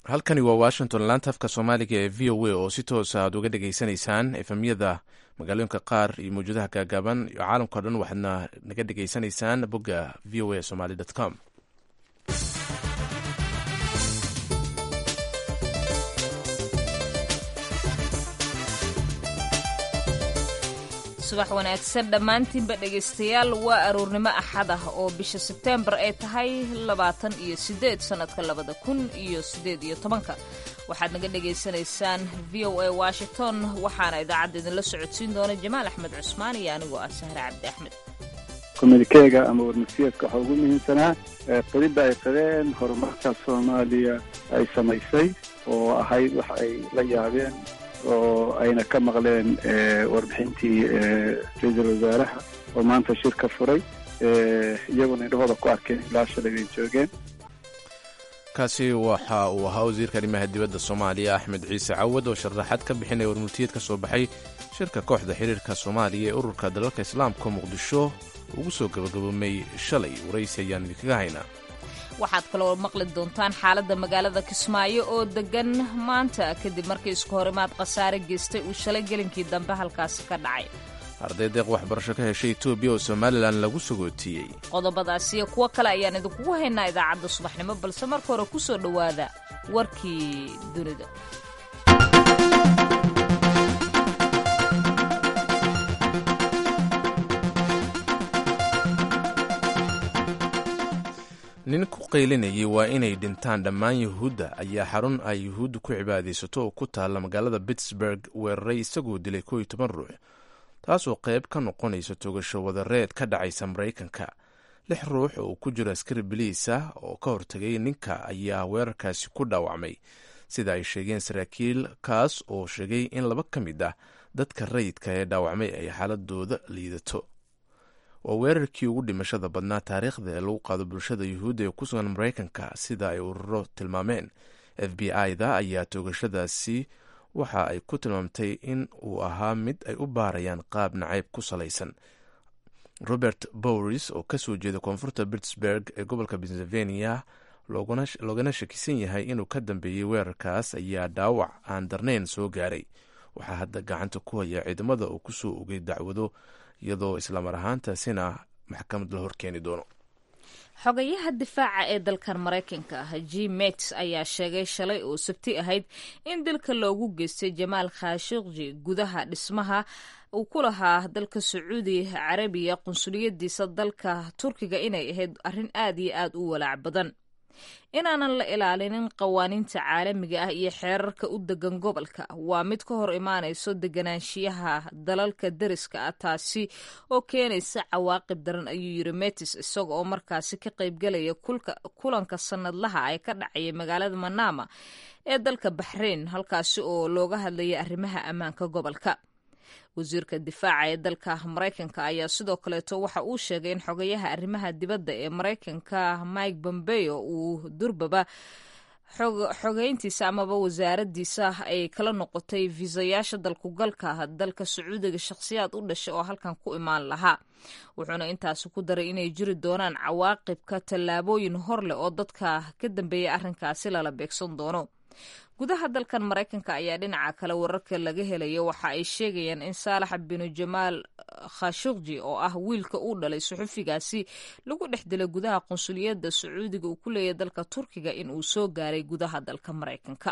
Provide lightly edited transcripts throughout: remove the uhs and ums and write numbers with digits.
halkani waa washington laanta afka soomaaliga ee v o a oo si toosa aad uga dhegaysanaysaan efemyada magaalooyinka qaar iyo mawjadaha gaagaaban iyo caalamkao dhan waxaadna naga dhegaysanaysaan bogga v o a somali com. subax wanaagsan dhammaantiinba dhegaystayaal waa aroornimo axad ah oo bisha sebteembar ay tahay 28 sannadka 2018 waxaad naga dhegaysanaysaan v o a washington waxaana idaacadda idinla socodsiin doona jamaal axmed cusmaan iyo anigoo ah sahre cabdi axmed. komunikeega ama warmasiyeedka waxaa ugu muhiimsanaa qirida ay qireen horumarka soomaaliya ay samaysay oo ahayd wax ay la yaabeen oo ayna ka maqleen warbixintii ra-iisul wasaaraha oo maanta shirka furay iyaguna indhahooda ku arkeen ilaa shalay bay joogeen. kaasi waxa uu ahaa wasiirka arrimaha dibadda soomaaliya axmed ciise cawad oo sharaxaad ka bixinaya warmultiyeed ka soo baxay shirka kooxda xiriirka soomaaliya ee ururka dalalka islaamka muqdisho ugu soo gabagaboomay shalay. waraysi ayaan idinkaga haynaa. waxaad kaloo maqli doontaan xaaladda magaalada kismaayo oo degan maanta kadib markii isku horimaad khasaare geystay uu shalay gelinkii dambe halkaasi ka dhacay. arday deeq waxbarasho ka heshay etoobiya oo somalilan lagu sagootiyey. qodobadaas iyo kuwo kale ayaan idinkugu haynaa idaacadda subaxnimo balse marka hore ku soo dhowaada warkii dunida. nin ku qaylinayay waa inay dhintaan dhammaan yuhuudda ayaa xarun ay yuhuuddu ku cibaadaysato oo ku taalla magaalada pittsburg weeraray isagoo dilay 11 ruux taasoo qayb ka noqonaysa togasho wadareed ka dhacaysa maraykanka. 6 ruux oo ku jiro askari biliisa oo ka hortagay ninka ayaa weerarkaasi ku dhaawacmay sida ay sheegeen saraakiil, kaas oo sheegay in 2 ka mid ah dadka rayidka ee dhaawacmay ay xaaladooda liidato. waa weerarkii ugu dhimashada badnaa taariikhda ee lagu qaado bulshada yuhuudda ee ku sugan maraykanka sida ay ururo tilmaameen. f b i-da ayaa toogashadaasi waxa ay ku tilmaamtay in uu ahaa mid ay u baarayaan qaab nacayb ku salaysan. robert bowris oo ka soo jeeda koonfurta pittsburg ee gobolka pennsylvania loogana shakisan yahay inuu ka dambeeyey weerarkaas ayaa dhaawac aan darnayn soo gaaray. waxaa hadda gacanta ku haya ciidamada oo kusoo ogay dacwado iyadoo islamar ahaantaasina maxkamad la horkeeni doono. xogayaha difaaca ee dalkan maraykanka ah jim mattis ayaa sheegay shalay oo sabti ahayd in dilka loogu geystay jamaal khashoggi gudaha dhismaha uu ku lahaa dalka sacuudi carabiya qunsuliyadiisa dalka turkiga inay ahayd arrin aad iyo aad u walaac badan. inaanan la ilaalinin qawaaniinta caalamiga ah iyo xeerarka u degan gobolka waa mid ka hor imaanayso deganaanshiyaha dalalka deriska ah, taasi oo keenaysa cawaaqib daran, ayuu yiri mattis isaga oo markaasi ka qaybgalaya kulanka sanadlaha ay ka dhacaya magaalada manama ee dalka baxrain, halkaasi oo looga hadlaya arrimaha ammaanka gobolka. wasiirka difaaca ee dalka maraykanka ayaa sidoo kaleeto waxa uu sheegay in xogayaha arrimaha dibadda ee maraykanka mike pompeo uu durbaba xogeyntiisa amaba wasaaradiisa ay kala noqotay fiisayaasha dalkugalka dalka sacuudiga shakhsiyaad u dhashay oo halkan ku imaan lahaa. wuxuuna intaasi ku daray inay jiri doonaan cawaaqibka tallaabooyin hor leh oo dadka ka dambeeya arrinkaasi lala beegsan doono. gudaha dalkan maraykanka ayaa dhinaca kale wararka laga helaya waxa ay sheegayaan in saalax binu jamaal khashoggi oo ah wiilka uu dhalay suxufigaasi lagu dhex dilay gudaha qunsuliyadda sacuudiga uu ku leeyahay dalka turkiga in uu soo gaaray gudaha dalka maraykanka.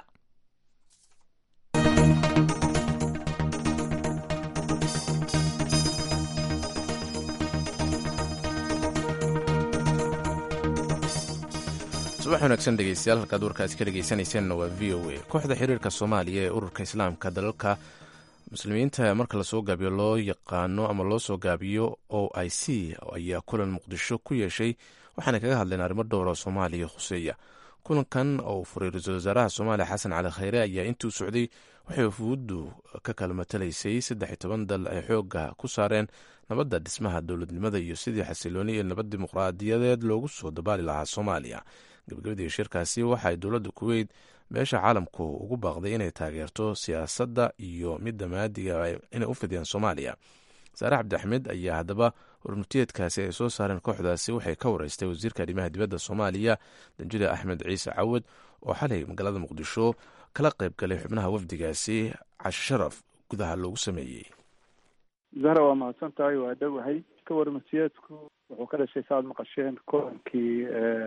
subax wanaagsan dhegeystayaal, halkaad warkaasi ka dhegeysanayseena waa v o a. kooxda xiriirka soomaaliya ee ururka islaamka dalalka muslimiinta marka lasoo gaabiyo loo yaqaano ama loo soo gaabiyo o i c ayaa kulan muqdisho ku yeeshay waxaana kaga hadleen arrimo dhowr oo soomaaliya khuseeya. kulankan oo uu furay ra-iisul wasaaraha soomaaliya xasan cali khayre ayaa intuu socday waxay wafuuddu ka kala matalaysay 13 dal ay xooga ku saareen nabadda, dhismaha dowladnimada iyo sidii xasilooni iyo nabad dimuqraadiyadeed loogu soo dabaali lahaa soomaaliya. gabagabadii shirkaasi waxaay dowladda kuweyt beesha caalamku ugu baaqday inay taageerto siyaasadda iyo midda maadiga inay u fidiyaan soomaaliya. saare cabdi axmed ayaa haddaba warmurtiyeedkaasi ay soo saareen kooxdaasi waxay ka wareystay wasiirka arrimaha dibadda soomaaliya danjile axmed ciise cawad oo xalay magaalada muqdisho kala qayb galay xubnaha wafdigaasi casho sharaf gudaha loogu sameeyey. zahra waa mahadsan tahay, waa dhowahay. ka warmurtiyeedku wuxuu ka dhashay saaad maqasheen kulankii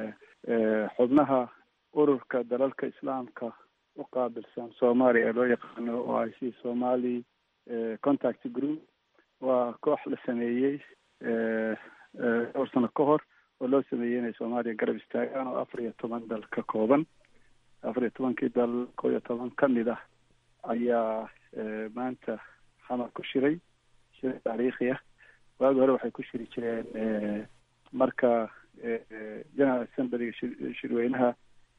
xubnaha ururka dalalka islaamka u qaabilsan soomaaliya ee loo yaqaano OIC Somali Contact Group. waa koox la sameeyey dhowr sano ka hor oo loo sameeyey inay soomaaliya garab istaagaan oo 14 dal ka kooban. 14kii dal 11 ka mid ah ayaa maanta xamar ku shiray taariikhi ah. waagi hore waxay ku shiri jireen marka general assemblyga shirweynaha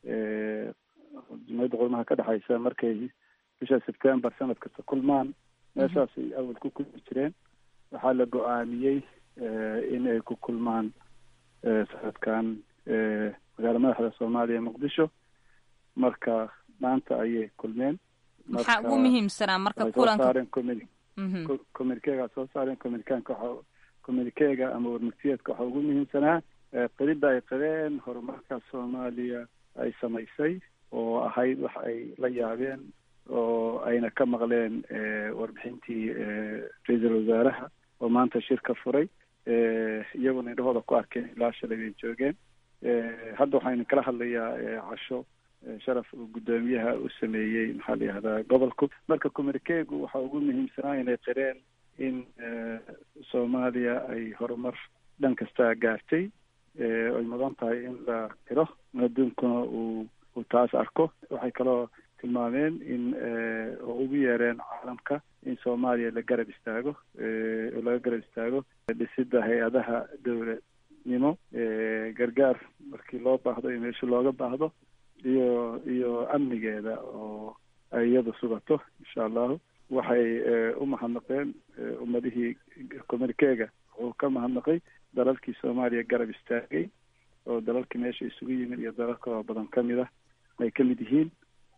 jumhuriyadda qurmaha ka dhexaysa markay bisha September sanad kasta kulmaan meeshaasay awal ku kulmi jireen. waxaa la go-aamiyey in ay ku kulmaan sanadkan magaala madaxda soomaaliya muqdisho. marka maanta ayay kulmeen. maxaa ugu muhiimsanaa marka kulanka communiquega soo saareen communiquega ama warmurtiyeedka waxaa ugu muhiimsanaa qirida ay qireen horumarka soomaaliya ay samaysay oo ahayd wax ay la yaabeen oo ayna ka maqleen warbixintii ra-iisul wasaaraha oo maanta shirka furay iyaguna indhahooda ku arkeen ilaa shalay bay joogeen. hadda waxaynu kala hadlayaa casho sharaf uu guddoomiyaha u sameeyey maxaa la yihahdaa gobolku. marka communiquegu waxaa ugu muhiimsanaa inay qireen in soomaaliya ay horumar dhan kasta gaartay ay mudan tahay in la qiro adduunkuna uu taas arko. waxay kaloo tilmaameen in oo ugu yeereen caalamka in soomaaliya la garab istaago oo laga garab istaago dhisida hay-adaha dowladnimo, gargaar markii loo baahdo iyo meesha looga baahdo, iyo amnigeeda oo ay iyadu sugato insha allahu. waxay u mahadnaqeen ummadihii communiquega wuxuu ka mahadnaqay dalalkii soomaaliya garab istaagay oo dalalkii meesha isugu yimid iyo dalal kaloo badan ka mid ah ay ka mid yihiin.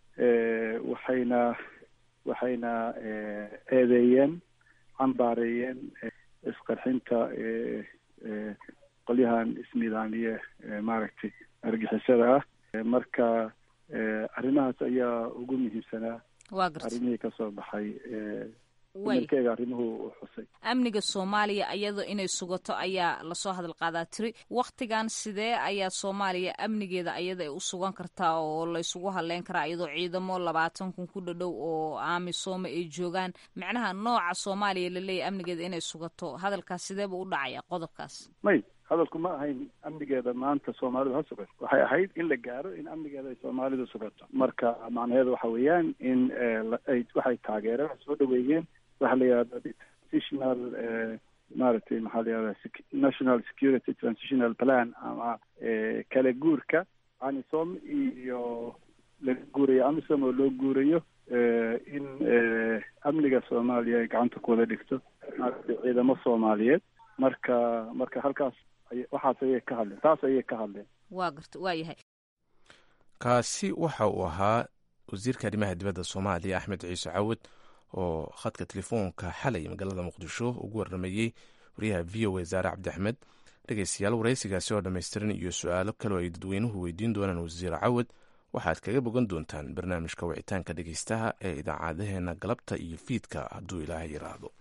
waxayna eedeeyeen cambaareeyeen isqarxinta qolyahan isnidaamiye maaragtay argixisada ah. marka arrimahaas ayaa ugu muhiimsanaa arrimihii kasoo baxay communiquega arrimuhu xusay. amniga soomaaliya iyadoo inay sugato ayaa lasoo hadal qaadaa tiri. waktigan sidee ayaa soomaaliya amnigeeda ayada ay u sugan kartaa oo laysugu haleyn karaa iyadoo ciidamo 20 kun ku dhadhow oo amisom ay joogaan? macnaha nooca soomaaliya laleeyahay amnigeeda inay sugato, hadalkaas sideeba u dhacaya qodobkaas? may hadalku ma ahayn amnigeeda maanta soomaalidu ha sugato. waxay ahayd in la gaaro in amnigeeda ay soomaalidu sugato. marka macnaheedu waxa weeyaan in waxay taageereen soo dhaweeyeen waxa la yihahda transitional maaragtay maxaa la yihahda national security transitional plan ama kala guurka amisom iyo laga guurayo amisom oo loo guurayo in amniga soomaaliya ay gacanta ku wada dhigto maaragtay ciidamo soomaaliyeed. marka halkaas waxaas ayay ka hadleen, taas ayay ka hadleen. waa garta waa yahay. kaasi waxa uu ahaa wasiirka arrimaha dibadda soomaaliya axmed ciise cawad oo khadka telefoonka xalay magaalada muqdisho ugu waramayey wariyaha v o a zaare cabdi axmed. dhegeystayaal waraysigaasi oo dhammaystiran iyo su-aalo kaloo ay dadweynuhu weydiin doonaan wasiir cawad waxaad kaga bogan doontaan barnaamijka wicitaanka dhegeystaha ee idaacadaheena galabta iyo fiidka hadduu ilaahay yiraahdo.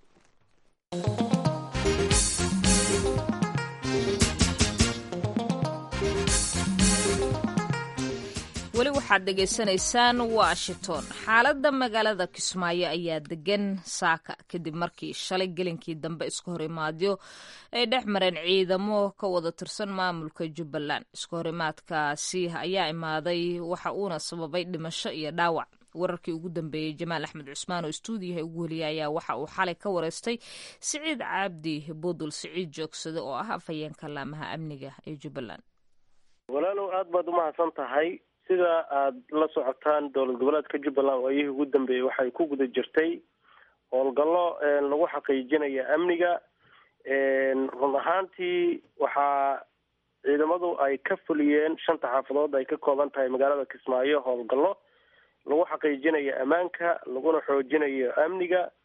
weli waxaad dhegaysanaysaan washington. xaaladda magaalada kismaayo ayaa degan saaka kadib markii shalay gelinkii dambe iska hor imaadyo ay dhex mareen ciidamo ka wada tirsan maamulka jubbaland. iska hor imaadkaasi ayaa imaaday waxa uuna sababay dhimasho iyo dhaawac. wararkii ugu dambeeyey jamaal axmed cusmaan oo stuudiyaha ugu heliyay ayaa waxa uu xalay ka wareystay siciid cabdi budul siciid joogsade oo ah afhayeenka laamaha amniga ee jubbaland. walaalow aad baad umahadsan tahay. sida aada la socotaan dowlad goboleedka jubbaland oo ayihii ugu dambeeyey waxay ku guda jirtay howlgallo lagu xaqiijinaya amniga. run ahaantii waxaa ciidamadu ay ka fuliyeen 5 xaafadood ay ka kooban tahay magaalada kismaayo howlgallo lagu xaqiijinayo ammaanka laguna xoojinayo amniga.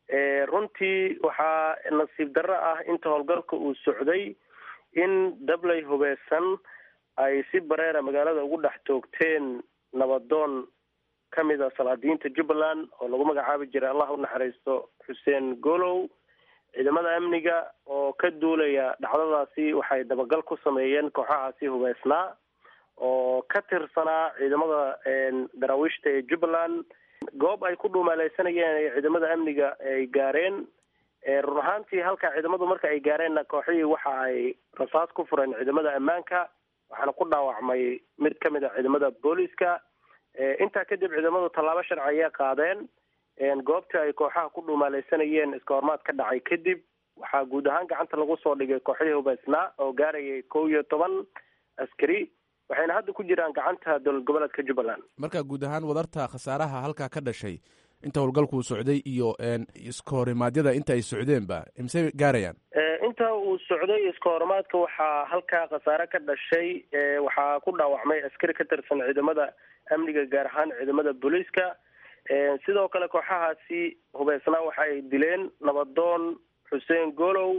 runtii waxaa nasiib darro ah inta howlgalka uu socday in dabley hubeysan ay si bareera magaalada ugu dhex toogteen nabadoon ka mid a salaadiinta jubbaland oo lagu magacaabi jiray allah u naxariisto xuseen golow. ciidamada amniga oo ka duulaya dhacdadaasi waxay dabagal ku sameeyeen kooxahaasi hubeysnaa oo ka tirsanaa ciidamada daraawiishta ee jubbaland. goob ay ku dhuumaaleysanayeen ay ciidamada amniga ay gaareen. run ahaantii halka ciidamadu marka ay gaareenna kooxihii waxa ay rasaas ku fureen ciidamada ammaanka, waxaana ku dhaawacmay mid ka mid a ciidamada booliiska. intaa kadib ciidamadu tallaabo sharci ayay qaadeen. goobtii ay kooxaha ku dhuumaaleysanayeen iska hormaad ka dhacay kadib waxaa guud ahaan gacanta lagu soo dhigay kooxihii hubeysnaa oo gaarayay 11 askari, waxayna hadda ku jiraan gacanta dowlad goboleedka jubbaland. marka guud ahaan wadarta khasaaraha halkaa ka dhashay inta howlgalkuu socday iyo iska horimaadyada inta ay socdeenba imse gaarayaan? inta uu socday iska horimaadka waxaa halkaa khasaare ka dhashay. waxaa ku dhaawacmay askari ka tirsan ciidamada amniga, gaar ahaan ciidamada booliiska. sidoo kale kooxahaasi hubeysnaa waxa ay dileen nabadoon xuseen golow.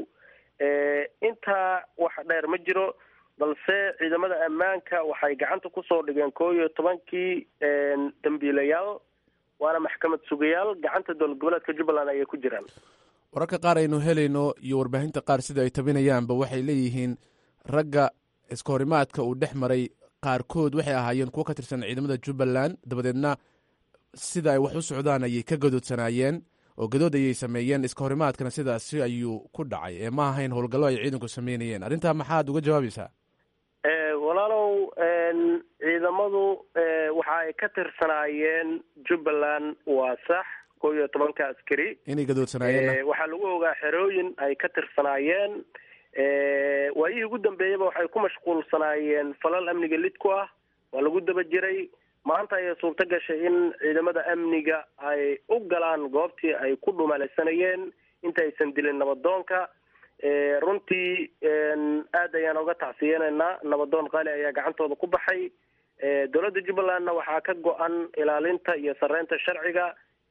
intaa wax dheer ma jiro, balse ciidamada ammaanka waxay gacanta kusoo dhigeen 11 dambiilayaal, waana maxkamad sugayaal. gacanta dowlad goboleedka jubbaland ayay ku jiraan. wararka qaar aynu helayno iyo warbaahinta qaar sida ay tabinayaanba waxay leeyihiin ragga iska horimaadka uu dhex maray qaarkood waxay ahaayeen kuwo ka tirsan ciidamada jubbaland, dabadeedna sida ay wax u socdaan ayay ka gadoodsanaayeen oo gadood ayay sameeyeen. iska horimaadkana sidaasi ayuu ku dhacay, ma ahayn howlgallo ay ciidanku sameynayeen. arrintaa maxaad uga jawaabaysaa? walaalow ciidamadu waxa ay ka tirsanaayeen jubbaland, waa sax 11 askari inay gadoodsanaayeen. waxaa lagu ogaa xerooyin ay ka tirsanaayeen. waayihii ugu dambeeyaba waxay ku mashquulsanaayeen falal amniga lid ku ah, waa lagu daba jiray. maanta ayay suurto gashay in ciidamada amniga ay u galaan goobtii ay ku dhuumaaleysanayeen inta aysan dilin nabadoonka. runtii aad ayaan uga tacsiyeenaynaa. nabadoon qaali ayaa gacantooda ku baxay. dowladda jubbalandna waxaa ka go-an ilaalinta iyo sareynta sharciga.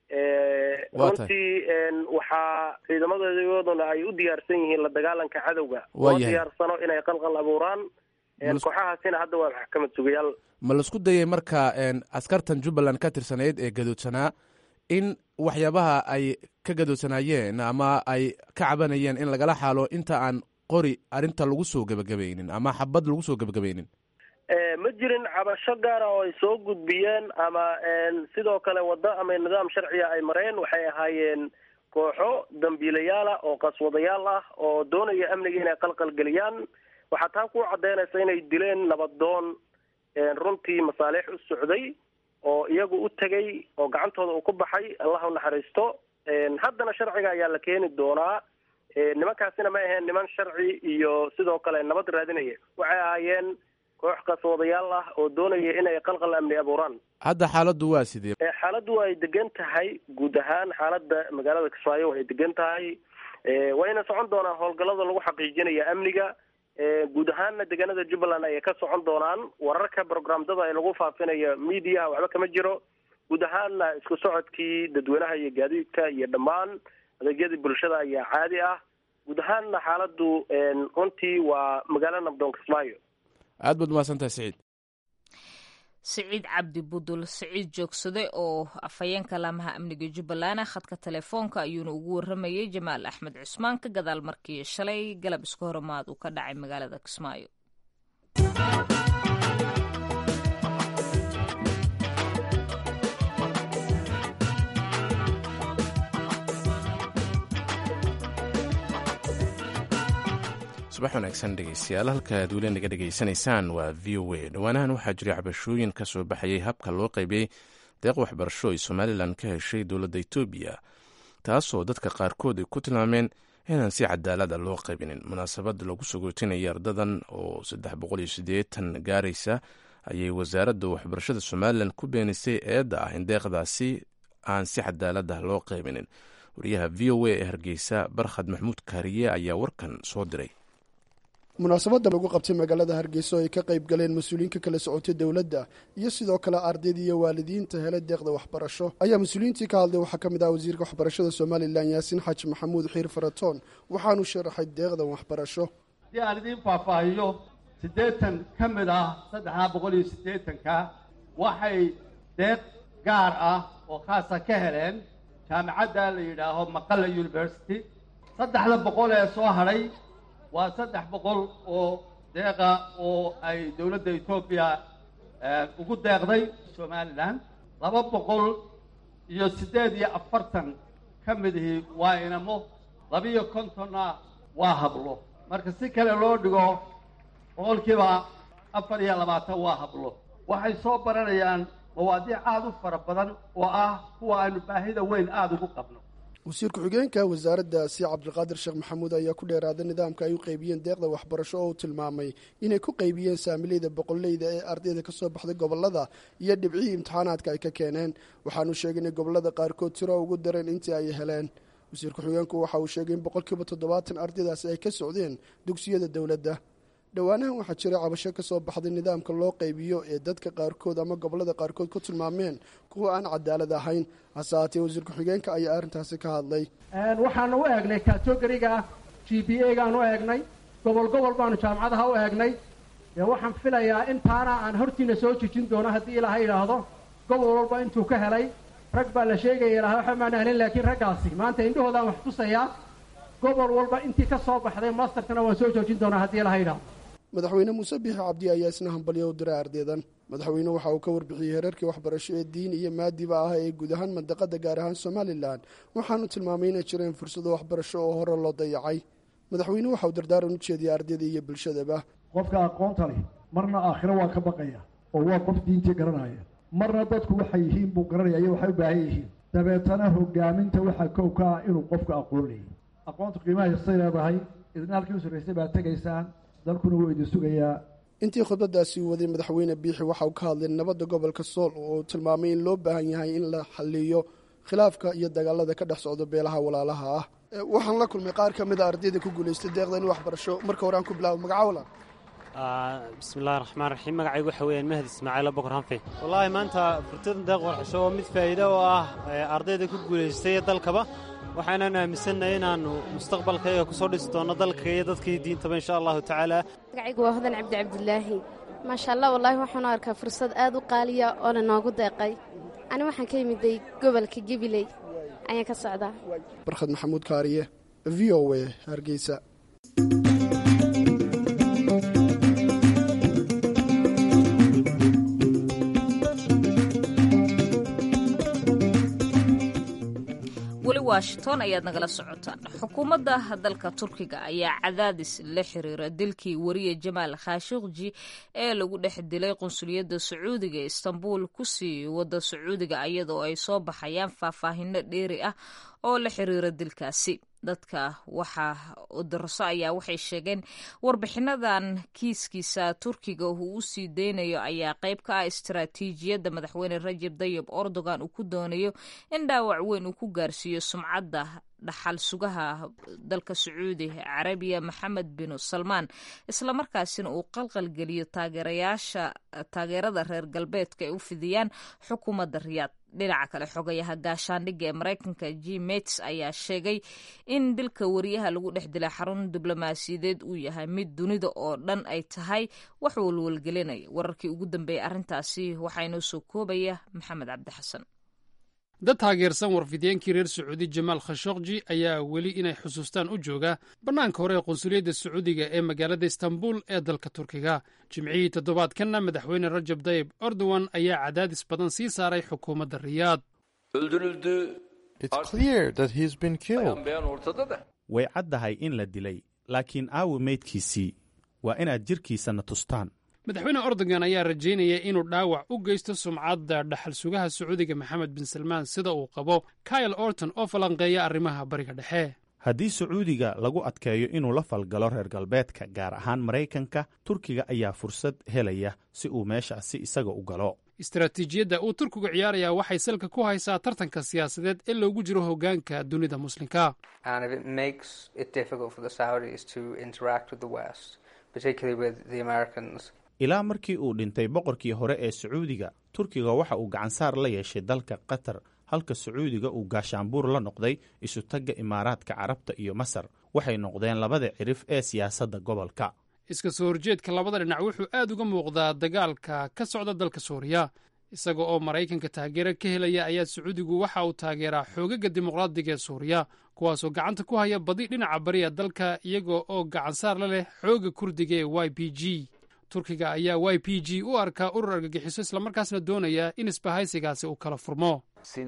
runtii waxaa ciidamadooduna ay u diyaarsan yihiin la dagaalanka cadowga, oo diyaarsano inay qalqal abuuraan. kooxahaasina hadda waa maxkamad sugayaal. ma laisku dayay marka askartan jubbaland ka tirsaneyd ee gadoodsanaa in waxyaabaha ay ka gadoodsanaayeen ama ay ka cabanayeen in lagala xaalo inta aan qori arrinta lagu soo gebagabaynin ama xabad lagu soo gebagabaynin? ma jirin cabasho gaara oo ay soo gudbiyeen ama sidoo kale waddo ama nidaam sharciga ay mareen. waxay ahaayeen kooxo dambiilayaala oo qaswadayaal ah oo doonaya amniga inay qalqalgeliyaan. waxaa taa ku caddeynaysa inay dileen nabadoon runtii masaalix u socday oo iyagu u tegay oo gacantooda uu ku baxay. allah u naxariisto. haddana sharciga ayaa la keeni doonaa. nimankaasina ma aheen niman sharci iyo sidoo kale nabad raadinaya. waxay ahaayeen koox qaswadayaal ah oo doonaya inay qalqal amni abuuraan. hadda xaaladdu waa sidee? xaaladdu ay degan tahay. guud ahaan xaaladda magaalada kismaayo way degan tahay. wayna socon doonaan howlgallada lagu xaqiijinaya amniga. guud ahaanna deegaanada jubbaland ayay ka socon doonaan. wararka programdada ay lagu faafinayo mediaha waxba kama jiro. guud ahaanna isku socodkii dadweynaha iyo gaadiidka iyo dhammaan adeegyadii bulshada ayaa caadi ah. guud ahaanna xaaladdu runtii waa magaalo nabdoon kismaayo. aad baad umahadsantahay siciid. siciid cabdi budul siciid joogsade oo afhayeenka laamaha amniga jubbaland khadka telefoonka ayuuna ugu waramayay jamaal axmed cusmaan ka gadaal markii shalay galab iska horimaad uu ka dhacay magaalada kismaayo. subax wanaagsan dhegeystayaal, halka aad weli naga dhegeysanaysaan waa v o a. dhowaanahan waxaa jiray cabashooyin ka soo baxayay habka loo qaybiyey deeq waxbarasho ay somalilan ka heshay dowladda etoobiya, taasoo dadka qaarkood ay ku tilmaameen inaan si cadaalada loo qaybinin. munaasabad lagu sogootinaya ardadan oo 380 gaaraysa ayay wasaaradda waxbarashada somalilan ku beenisay eedda ah in deeqdaasi aan si cadaalada loo qaybinin. wariyaha v o a ee hargeysa barkhad maxamuud kaariye ayaa warkan soo diray. munaasabadda lagu qabtay magaalada hargeysa oo ay ka qayb galeen mas-uuliyiinka kala socotay dowladda iyo sidoo kale ardayda iyo waalidiinta helay deeqda waxbarasho ayaa mas-uuliyiintii ka hadlay waxaa ka mid ah wasiirka waxbarashada somalilan yaasiin xaaji maxamuud xiir faratoon waxaanu sharaxay deeqdan waxbarasho haddii aan idiin faahfaahiyo 80 ka mid ah 380ka waxay deeq gaar ah oo khaasa ka heleen jaamacadda la yidhaaho maqalla university 300 ee soo hadhay waa 300 oo deeqa oo ay dowladda Ethiopia ugu deeqday Somaliland 248 ka midii waa inamo 250 waa hablo marka si kale loo dhigo boqolkiiba 24 waa hablo waxay soo baranayaan mawaadiic aad u fara badan oo ah kuwa aynu baahida weyn aad ugu qabno wasiir ku-xigeenka wasaaradda si cabdiqaadir sheekh maxamuud ayaa ku dheeraaday nidaamka ay u qaybiyeen deeqda waxbarasho oo uu tilmaamay inay ku qaybiyeen saamileyda boqolleyda ee ardayda ka soo baxday gobollada iyo dhibcihii imtixaanaadka ay ka keeneen waxaanu sheegay inay gobollada qaarkood tiro ugu dareen intii ay heleen wasiir ku-xigeenku waxa uu sheegay in 70% ardaydaasi ay ka socdeen dugsiyada dowladda dhowaanahan waxaa jira cabasho ka soo baxday nidaamka loo qaybiyo ee dadka qaarkood ama gobollada qaarkood ku tilmaameen kuwa aan cadaalad ahayn hase haatee wasiir ku-xigeenka ayaa arrintaasi ka hadlay waxaanu u eegnay kategoriga GPA-gaan u eegnay gobol baanu jaamacadaha u eegnay waxaan filayaa intaana aan hortiina soo jejin doono haddii ilaahay yidhaahdo gobol walba intuu ka helay rag baa la sheegaya ilahay waxa maana helin laakiin raggaasi maanta indhahoodaan wax tusayaa gobol walba intii ka soo baxday masterkana waan soo joojin doonaa haddii ilaahay yidhaahdo madaxweyne muuse biixi cabdi ayaa isna hambalyo u diray ardaydan madaxweyne waxa uu ka warbixiyey heerarkii waxbarasho ee diin iyo maadiba ah ee guud ahaan mandaqada gaar ahaan somalilan waxaanu tilmaamay inay jireen fursado waxbarasho oo hore loo dayacay madaxweyne waxa uu dardaaran u jeediyey ardayda iyo bulshadaba qofka aqoonta leh marna aakhiro waa ka baqaya oo waa qof diintii garanaya marna dadku waxay yihiin buu garanaya iyo waxay u baahan yihiin dabeetana hogaaminta waxaa kow ka ah inuu qofka aqoon leeyahy aqoonta qiimaha yastay leedahay idina halkii u sarraysay baad tegaysaan dalkuna wuu idin sugayaa intii khudbadaasi waday madaxweyne biixi waxa uu ka hadlay nabadda gobolka sool oo uu tilmaamay in loo baahan yahay in la xaliyo khilaafka iyo dagaalada ka dhex socda beelaha walaalaha ah waxaan la kulmay qaar ka mid a ardayda ku guulaystay deeqda in waxbarasho marka hore aan ku bilaabo magacawla bismillahi raxmaan raxiim magacaygu waxa weeyaan mahdi ismaaciil abubakar hanfe wallaahi maanta furtadan deeq waxbarasho waa mid faa'iido oo ah ardayda ku guulaystay dalkaba waxaanan aaminsannahay inaannu mustaqbalkayga ku soo dhisi doonno dalka iyo dadkii diintaba insha allahu tacaala magacaygu waa hodan cabdi cabdilaahi maasha allah wallaahi waxaanu arkaa fursad aad u qaaliya oo la noogu deeqay ani waxaan ka yimiday gobolka gabiley ayaan ka socdaa barkhad maxamuud kaariye v o a hargeysa washington ayaad nagala socotaan xukuumadda dalka turkiga ayaa cadaadis la xiriira dilkii wariye jamaal khashogji ee lagu dhex dilay qunsuliyadda sacuudiga ee istanbul kusii wada sacuudiga iyadoo ay soo baxayaan faahfaahino dheeri ah oo la xiriira dilkaasi dadka waxa darso ayaa waxay sheegeen warbixinadan kiiskiisa turkiga uu u sii deynayo ayaa qayb ka ah istaraatiijiyadda madaxweyne rajab tayyib erdogan uu ku doonayo in dhaawac weyn uu ku gaarsiiyo sumcadda dhaxal sugaha dalka sacuudi carabiya maxamed bin salmaan islamarkaasina uu qalqalgeliyo taageerada reer galbeedka ay u fidiyaan xukuumadda riyaad dhinaca kale xogayaha gaashaandhigga ee maraykanka Mets ayaa sheegay in dilka wariyaha lagu dhex dilay xarun diblomaasiyadeed uu yahay mid dunida oo dhan ay tahay wax walwalgelinaya wararkii ugu dambeeyay arrintaasi waxaa inoo soo koobaya maxamed cabdi xasan dad taageersan warfideenkii reer sacuudi jamaal khashogji ayaa weli inay xusuustaan u jooga bannaanka hore ee qunsuliyadda sacuudiga ee magaalada istanbul ee dalka turkiga jimcihii toddobaadkanna madaxweyne rajab tayyib erdogan ayaa cadaadis badan sii saaray xukuumadda riyaad way caddahay in la dilay laakiin aawi meydkiisii waa inaad jirkiisana tustaan madaxweyne erdogan ayaa rajaynaya inuu dhaawac u geysto sumcadda dhaxal sugaha sacuudiga maxamed bin salmaan sida uu qabo kyle orton oo falanqeeya arrimaha bariga dhexe haddii sacuudiga lagu adkeeyo inuu la falgalo reer galbeedka gaar ahaan maraykanka turkiga ayaa fursad helaya si uu meeshaasi isaga u galo istaraatiijiyadda uu turkigu ciyaarayaa waxay salka ku haysaa tartanka siyaasadeed ee loogu jiro hoggaanka dunida muslimka ilaa markii uu dhintay boqorkii hore ee sacuudiga, turkiga waxa uu gacansaar la yeeshay dalka qatar, halka sacuudiga uu gaashaanbuur la noqday isutagga imaaraadka carabta iyo masar. waxay noqdeen labada cirif ee siyaasadda gobolka. iska soo horjeedka labada dhinac wuxuu aad uga muuqdaa dagaalka ka socda dalka suuriya. isaga oo maraykanka taageero ka helaya ayaa sacuudigu waxa uu taageeraa xoogaga dimuqraadiga ee suuriya, kuwaasoo gacanta ku haya badi dhinaca bariya dalka, iyaga oo gacansaar la leh xooga kurdiga ee y p g. turkiga ayaa y p g u arkaa urur argagixiso, islamarkaasna doonaya in isbahaysigaasi uu kala furmo.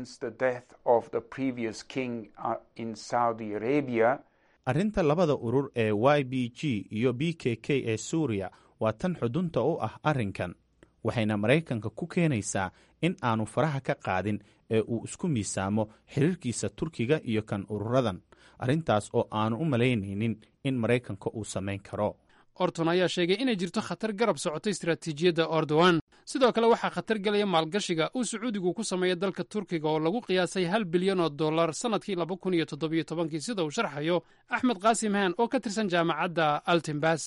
arrinta labada urur ee y b g iyo b k k ee suuriya waa tan xudunta u ah arrinkan, waxayna maraykanka ku keenaysaa in aanu faraha ka qaadin ee uu isku miisaamo xiriirkiisa turkiga iyo kan ururadan, arrintaas oo aanu u malaynaynin in maraykanka uu samayn karo. orton ayaa sheegay inay jirto khatar garab socota istaraatiijiyadda erdogan. sidoo kale waxaa khatar gelaya maalgashiga uu sacuudigu ku sameeya dalka turkiga oo lagu qiyaasay $1 bilyan sannadkii 2017 sida uu sharxayo axmed qaasim haan oo ka tirsan jaamacadda altenbas.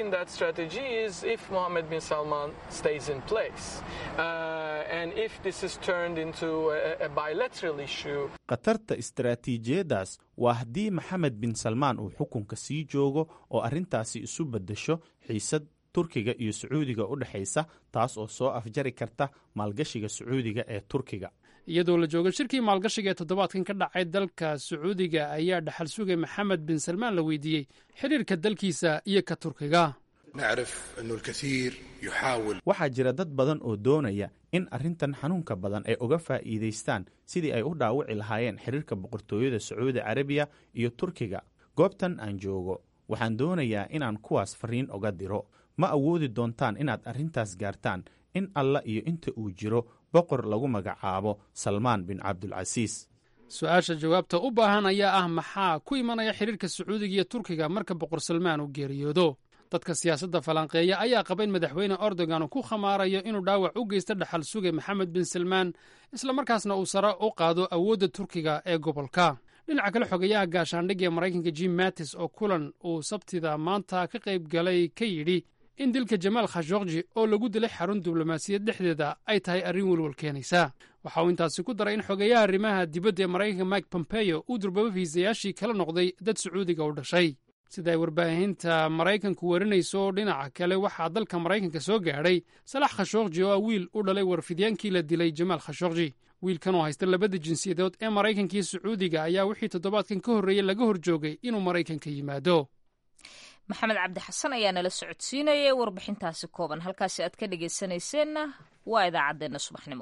khatarta istaraatiijiyaddaas waa haddii maxamed bin salmaan uu xukunka sii joogo oo arrintaasi isu beddesho xiisad turkiga iyo sacuudiga u dhexaysa, taas oo soo afjari karta maalgashiga sacuudiga ee turkiga. iyadoo la joogo shirkii maalgashiga ee toddobaadkan ka dhacay dalka sacuudiga ayaa dhaxal sugay maxamed bin salmaan la weydiiyey xiriirka dalkiisa iyo ka turkiga. waxaa jira dad badan oo doonaya in arrintan xanuunka badan ay uga faa'iidaystaan sidii ay u dhaawici lahaayeen xiriirka boqortooyada sacuudi carabiya iyo turkiga. goobtan aan joogo waxaan doonayaa inaan kuwaas fariin oga diro. ma awoodi doontaan inaad arrintaas gaartaan in alla iyo inta uu jiro boqor lagu magacaabo salmaan bin cabdulcasiis. su-aasha jawaabta u baahan ayaa ah maxaa ku imanaya xiriirka sacuudiga iyo turkiga marka boqor salmaan uu geeriyoodo. dadka siyaasadda falanqeeya ayaa qaba in madaxweyne erdogan uu ku khamaarayo inuu dhaawac u geysto dhaxal suge maxamed bin salmaan, islamarkaasna uu sare u qaado awoodda turkiga ee gobolka. dhinaca kale xogayaha gaashaandhigga ee maraykanka jim mattis oo kulan uu sabtida maanta ka qayb galay ka yidhi in dilka jamaal khashogji oo lagu dilay xarun diblomaasiyad dhexdeeda ay tahay arrin welwal keenaysa. waxa uu intaasi ku daray in xogayaha arrimaha dibadda ee maraykanka mike pompeo uu durbaba fiisayaashii kala noqday dad sacuudiga u dhashay. sida ay warbaahinta maraykanku warinayso, dhinaca kale waxaa dalka maraykanka soo gaadhay salax khashogji oo ah wiil u dhalay warfidyaankii la dilay jamaal khashogji. wiilkan oo haysta labada jinsiyadood ee maraykanka iyo sacuudiga ayaa wixii toddobaadkan ka horreeyey laga hor joogay inuu maraykanka yimaado. maxamed cabdi xasan ayaa nala socodsiinayay warbixintaasi kooban. halkaasi aad ka dhegaysanayseena waa idaacaddeenna subaxnimo.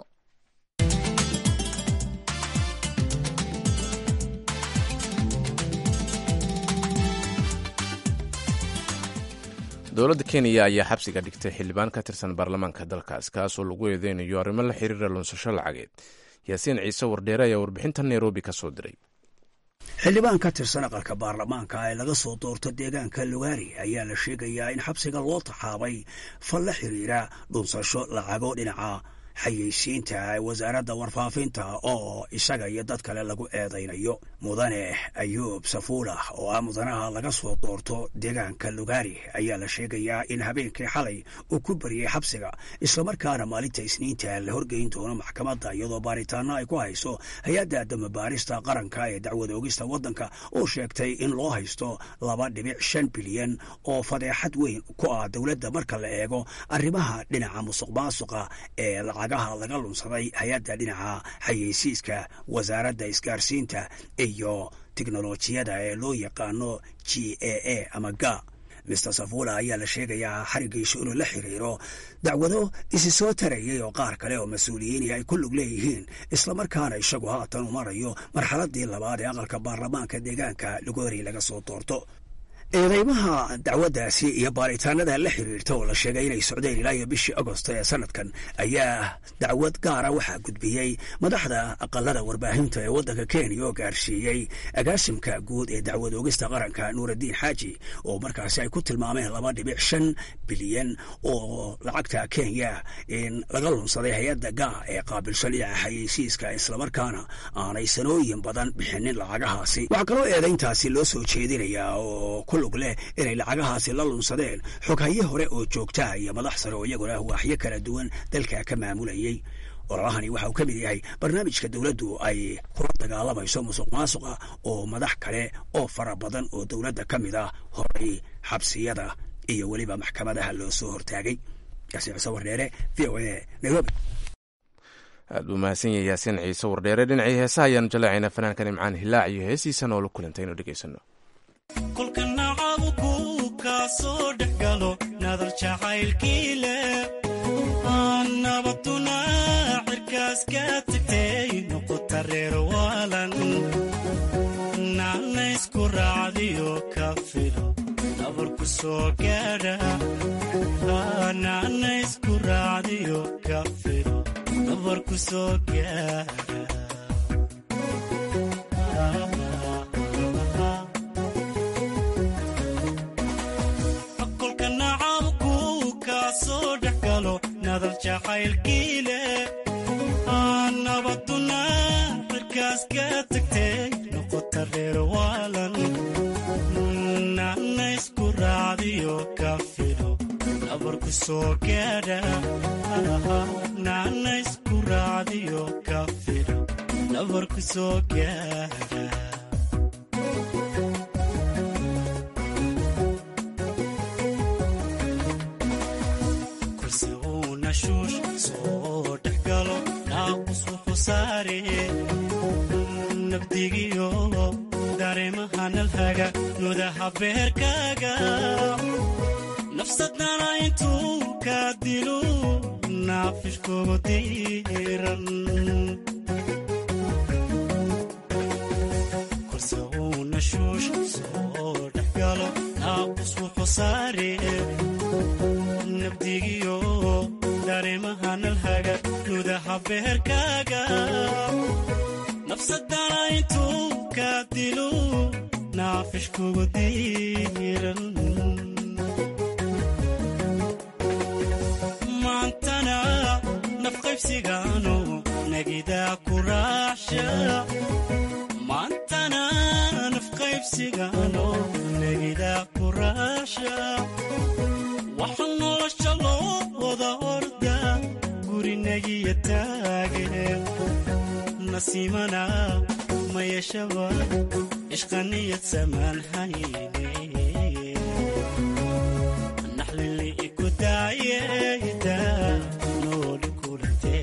dowladda kenya ayaa xabsiga dhigtay xildhibaan ka tirsan baarlamaanka dalkaas, kaasoo lagu eedeynayo arrimo la xiriira lunsasho lacageed. yaasiin ciise wardheere ayaa warbixinta nairobi ka soo diray. xildhibaan ka tirsan aqalka baarlamaanka ee laga soo doorto deegaanka lugaari ayaa la sheegayaa in xabsiga loo taxaabay fal la xiriira dhunsasho lacago dhinaca xayeysiinta ee wasaaradda warfaafinta oo isaga iyo dad kale lagu eedaynayo. mudane ayuub safuulah oo ah mudanaha laga soo doorto deegaanka lugaari ayaa la sheegayaa in habeenkii xalay uu ku bariyey xabsiga, islamarkaana maalinta isniinta la horgeyn doono maxkamadda, iyadoo baaritaano ay ku hayso hay-adda damabaarista qaranka ee dacwad oogista waddanka oo sheegtay in loo haysto 2.5 bilyan oo fadeexad weyn ku ah dowladda marka la eego arrimaha dhinaca musuq maasuqa ee lacagaha laga lunsaday hay-adda dhinaca xayeysiiska wasaaradda isgaarsiinta iyo tiknolojiyada ee loo yaqaano GAA ama ga. mister safula ayaa la sheegayaa xarigiisu inuu la xiriiro dacwado isi soo tarayay oo qaar kale oo mas-uuliyiini ay ku lug leeyihiin, islamarkaana isagu haatan u marayo marxaladii labaad ee aqalka baarlamaanka deegaanka lugoori laga soo doorto. eedeymaha dacwaddaasi iyo baaritaanada la xiriirta oo la sheegay inay socdeen ilaa iyo bishii agosto ee sanadkan ayaa dacwad gaara waxaa gudbiyey madaxda aqalada warbaahinta ee waddanka kenya oo gaarsiiyey agaasimka guud ee dacwad oogista qaranka nuuraddiin xaaji, oo markaasi ay ku tilmaameen 2.5 bilyan oo lacagta kenya in laga lunsaday hay-adda ga ee qaabilsan dhinaca xayeysiiska, islamarkaana aanay sanooyin badan bixinin lacagahaasi. waxaa kaloo eedayntaasi loo soo jeedinayaa oo ku ku lug leh inay lacagahaasi la lunsadeen xoghaye hore oo joogtaa iyo madax sare oo iyaguna waaxyo kala duwan dalka ka maamulayey ololahani waxa uu ka mid yahay barnaamijka dowladdu ay kula dagaalamayso musuq maasuqa oo madax kale oo fara badan oo dowladda ka mid ah horay xabsiyada iyo weliba maxkamadaha loo soo hortaagay yaasiin ciise wardheere v o a nairobi aad buu mahadsan yahay yaasiin ciise wardheere dhinacii heesaha ayaanu jaleecaynaa fanaanka nimcaan hilaac iyo heesiisan oo la kulantay inuu dhegaysano kolka nacabuku kaa soo dhex galo nadar jacaylkii leh nabaduna cirkaas ka tagtay noqota reer waalan naana isku raacdiyo ka filo nabarku soo gaadha naana isku raacdiyo ka filo nabarku soo gaadha kolka nacabku kaa soo dhex galo nadar jacaylkii leh nabaduna cirkaas ka tagtay noqota reer waalan naana isku raacdiyo ka filo nabarku soo gaadha naana isku raacdiyo ka filo nabarku soo gaadha kursi uu nashuush soo dhex galo naaqus wuxuu saare nabdigiyo dareemaha nalhaga nudaha beerkaaga nafsadana intuu ka dilo naafishkugu diiran kursi uu nashuush soo dhex galo naaqus wuxuu saare nabdigiyo dareemaha nalhaga nudaha beerkaaga nafsadana intuu ka dilo naafishkugu diiran maantana nafqaybsigaano nagidaa ku raacsha maantana nafqaybsigaano nagidaa ku raacsha waxaa nolosha loo wada orda gurinagiya taage nasiimana ma yeeshaba ishqaniyad samaan hayne naxlili iku daayeyda nooli kulante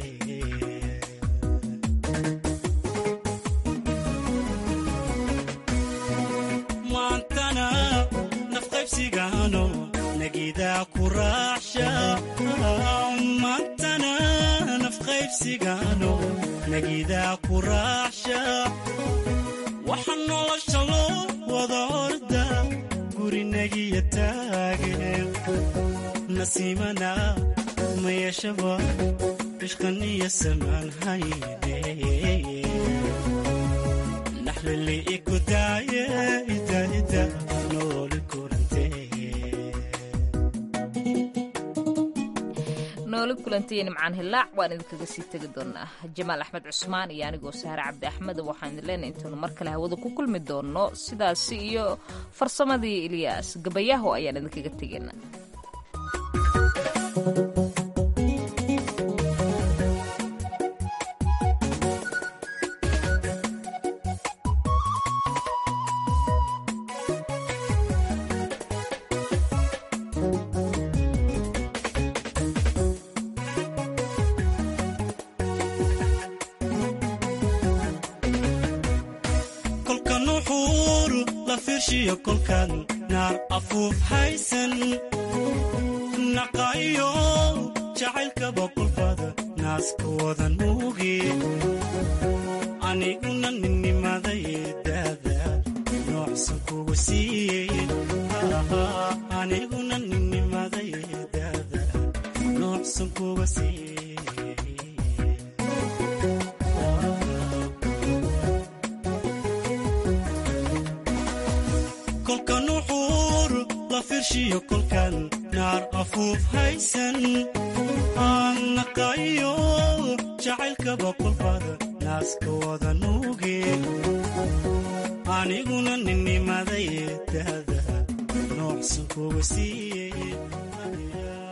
maantana nafqaybsigaano nagidaa ku raacsha maantana nafqaybsigaano nagidaa ku raacsha waxa nolosha loo wada orda gurinagiya taage nasiimana ma yeeshaba ishqaniya samaan hayne naxlili iku daayeyda nooli kulante nooli kulantiya nimcaan hilaac waan idinkaga sii tegi doonaa jamaal axmed cusmaan iyo anigoo sahre cabdi axmed waxaan idin leenahay intaanu mar kale hawada ku kulmi doono sidaasi iyo farsamadii ilyaas gabayaaho ayaan idinkaga tegayna kolkan naar afuuf haysan naqaayo jacaylkaba kulfada naaska wada nuugi aniguna ninnimadaydaada noocsan kugu siiyey aniguna ninnimadaydaada noocsan kuga siiyey kolkan naar afuuf haysan aan naqaayo jacaylkaba kulfada naaska wada nuugi aniguna ninnimadaydaada sankuga siiyey